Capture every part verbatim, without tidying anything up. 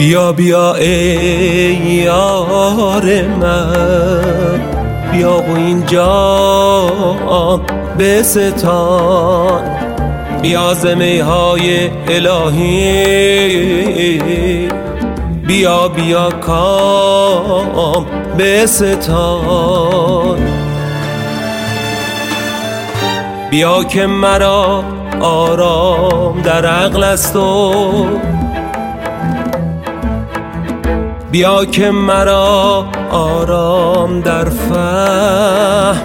بیا بیا ای یار من، بیا و اینجا بستان، بیا ز میهای الهی، بیا بیا کام بستان. بیا که مرا آرام در عقل است و بیا که مرا آرام در فهم.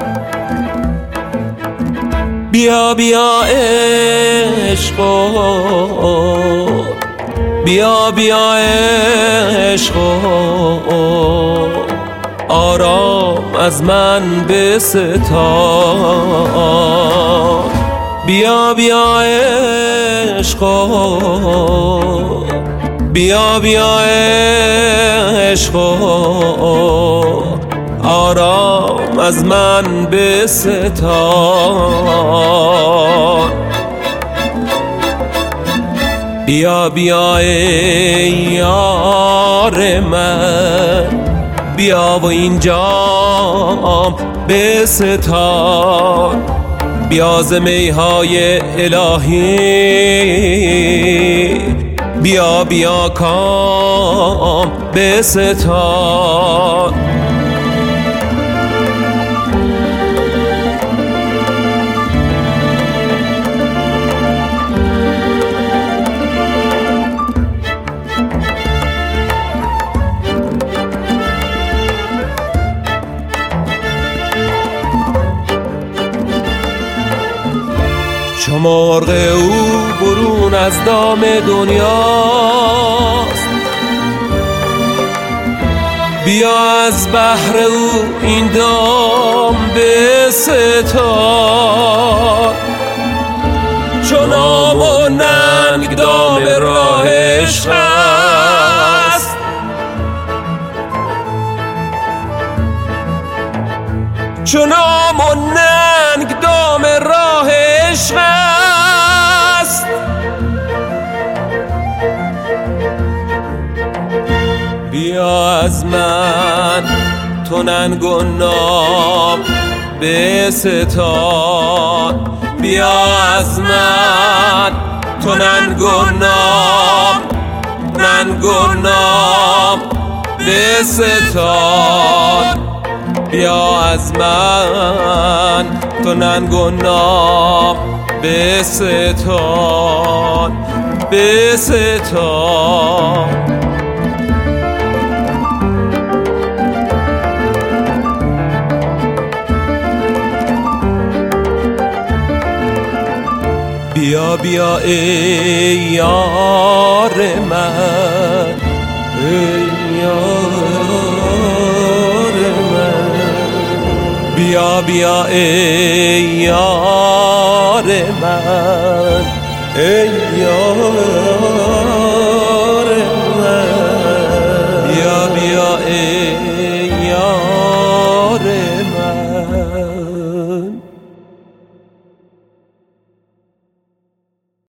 بیا بیا عشقا، بیا بیا عشقا، آرام از من بستان. بیا بیا عشقا، بیا بیا عشقا، آرام از من بستان. بیا بیا ای یار من، بیا و اینجا بستان، بیا ز میهای الهی، بیا بیا کام بستان. چو مرغ او برون از دام دنیاست، بیا از بحر او این دام بستان. چو نام و ننگ دام راه عشق است، چو نام و ننگ دام راه عشق است. بیا از من تو ننگ و نام بستان، بیا از من تو ننگ و نام، ننگ و نام بستان. بیا از من تو ننگ و نام بستان، بستان. بیا بیا ای یار من، ای یار من، بیا بیا ای یار من، ای یار